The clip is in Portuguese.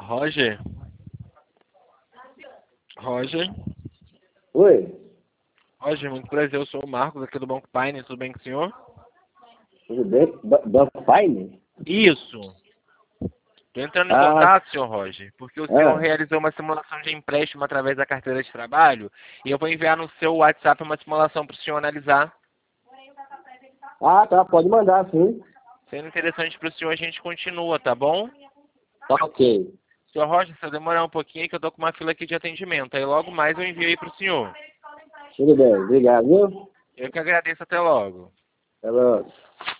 Roger? Roger? Oi, Roger, muito prazer. Eu sou o Marcos aqui do Banco Paine. Tudo bem com o senhor? tudo bem? Banco Paine? Isso. Estou entrando em Ah, contato, senhor Roger, porque o senhor realizou uma simulação de empréstimo através da carteira de trabalho e eu vou enviar no seu WhatsApp uma simulação para o senhor analisar. tá, pode mandar, sim. Sendo interessante para o senhor, a gente continua, tá bom? Tá ok. Senhor Roger, se eu demorar um pouquinho, que eu tô com uma fila aqui de atendimento. Aí logo mais eu envio aí para o senhor. Tudo bem, obrigado, viu? Eu que agradeço, até logo. Até logo.